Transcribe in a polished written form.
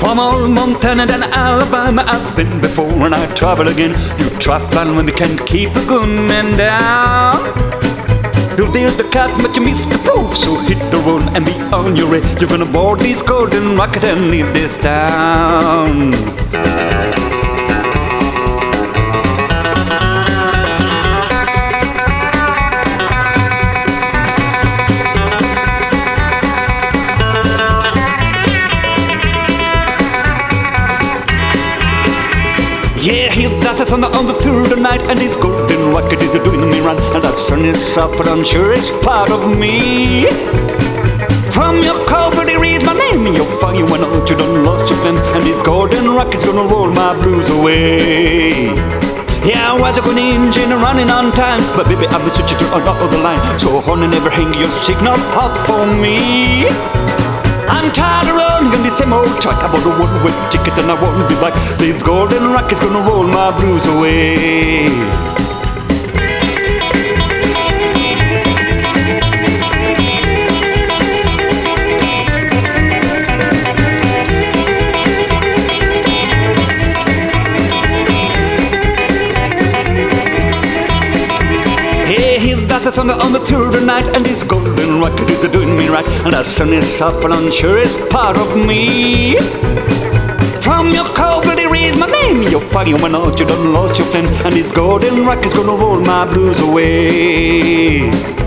From old Montana down to Alabama, I've been before and I travel again. You try flying when you can't keep a gunman down. You'll deal the cat, but you miss the proof. So hit the road and be on your way. You're gonna board these golden rocket and leave this town. Yeah, hear that thunder on the through the night, and this golden rocket is doing me run, and that sun is up, but I'm sure it's part of me. From your cover, there is my name. You're fine, you went out, you done lost your friends, and this golden rocket's gonna roll my blues away. Yeah, I was a good engine running on time, but baby, I've been switching to another line. So honey, never hang your signal up for me. I'm tired of running the same old track. I bought a one-way ticket and I won't be back. This golden rocket's gonna roll my blues away. That's the thunder on the through the night, and this golden rocket is doing me right, and the sun is up and I'm sure it's part of me. From your cover, there is my name. You're fine, you went out, you done lost your flame, and this golden rocket's gonna roll my blues away.